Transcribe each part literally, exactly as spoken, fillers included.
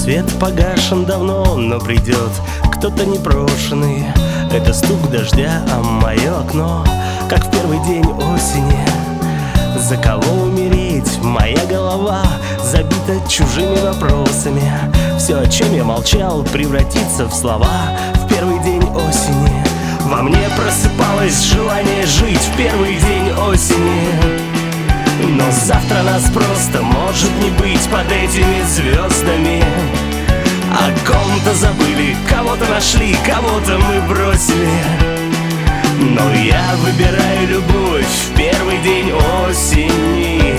Свет погашен давно, но придет кто-то непрошенный. Это стук дождя, а мое окно, как в первый день осени. За кого умереть? Моя голова забита чужими вопросами. Все, о чем я молчал, превратится в слова в первый день осени. Во мне просыпалось желание жить в первый день осени. Но завтра нас просто может не быть под этими звездами. О ком-то забыли, кого-то нашли, кого-то мы бросили. Но я выбираю любовь в первый день осени.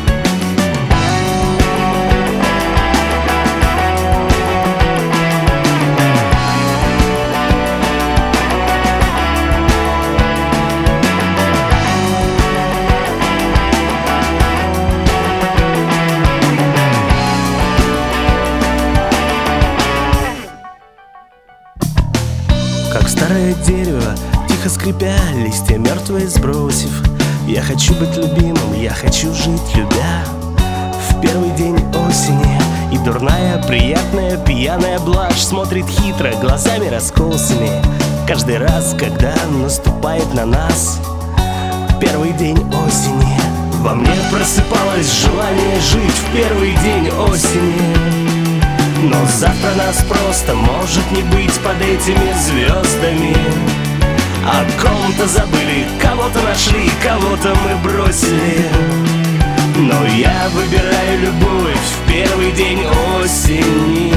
Как старое дерево, тихо скрипя, листья мертвые сбросив, я хочу быть любимым, я хочу жить, любя. В первый день осени и дурная, приятная, пьяная блажь смотрит хитро, глазами раскосыми. Каждый раз, когда наступает на нас первый день осени, во мне просыпалось желание жить в первый день осени. Но завтра нас просто может не быть под этими звездами. О ком-то забыли, кого-то нашли, кого-то мы бросили. Но я выбираю любовь в первый день осени.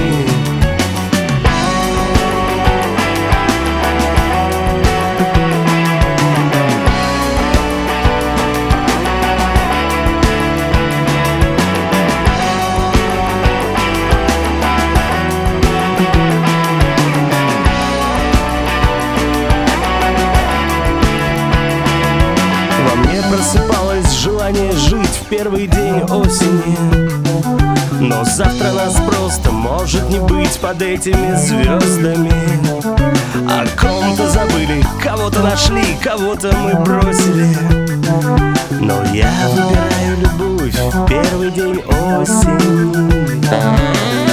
Просыпалось желание жить в первый день осени. Но завтра нас просто может не быть под этими звездами. О ком-то забыли, кого-то нашли, кого-то мы бросили. Но я выбираю любовь в первый день осени.